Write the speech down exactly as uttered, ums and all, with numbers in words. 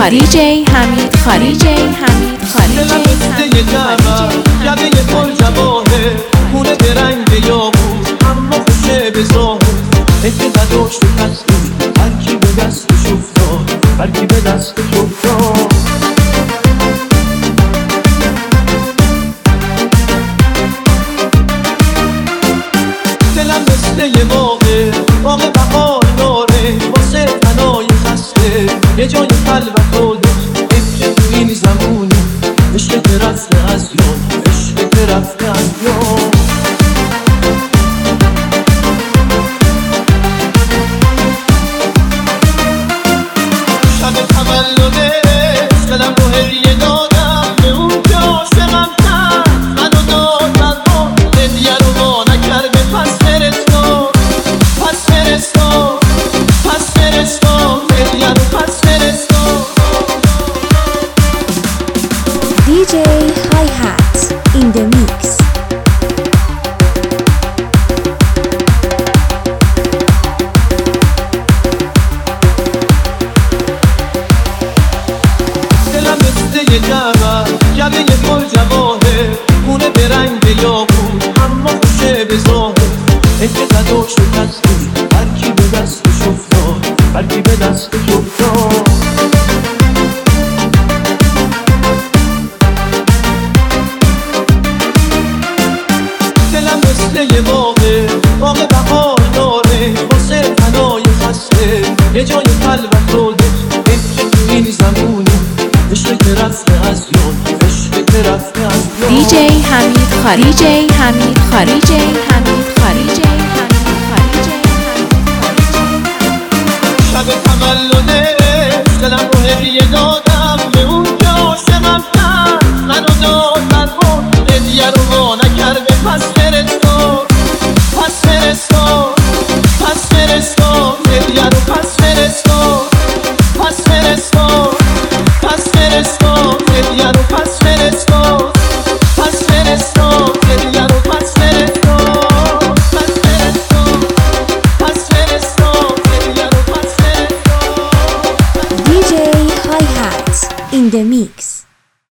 خاری دی جی حمید خاری دی جی حمید خاری دلم مثل یه جبل لبه یه پر جواهه خونه به رنگ یاقوت اما خوشه به ظاهر هدیه نداشت و تصمیم هر کی به دستش افتاد هر کی به دستش افتاد دلم مثل یه باغه باغ بهار داره واسه تنای خسته یه جای خلوت و دل عشق تو این زمونه عشق که رفته از یاد عشق که رفته از یاد شب تولدش دلم رو هدیه دادم به اون که عاشقم کرد منو داد من با هدیه رو وا نکرده پس فرستاد پس فرستاد پس فرستاد هدیه رو پس فرستاد دی جی Hi-Hat in the mix. دلم مثل یه جبل جبه یه پر جواهه خونه به رنگ یاقوت اما خوشه به ظاهر عشق نداشت و تصمیم هر کی به دستش افتاد هر کی به دستش افتاد دلم مثل یه باغه باغ بهار داره واسه تنای خسته یه جای خلوت و دل عشق تو این زمونه عشق که رفته از یاد عشق که رفته از یاد دی جی حمید خاری دی جی حمید خاری دی جی حمید خاری دی جی حمید خاری دی شب تولدش دلم رو هدیه دادم به اون که عاشقم کرد منو داد من بود هدیه رو وا نکرده پس فرستاد پس فرستاد پس فرستاد هدیه رو پس فرستاد پس فرستاد پس فرستاد هدیه رو پس فرستاد پس فرستاد هدیه رو پس فرستاد پس فرستاد پس فرستاد هدیه رو پس فرستاد دی جی Hi-Hat in the mix.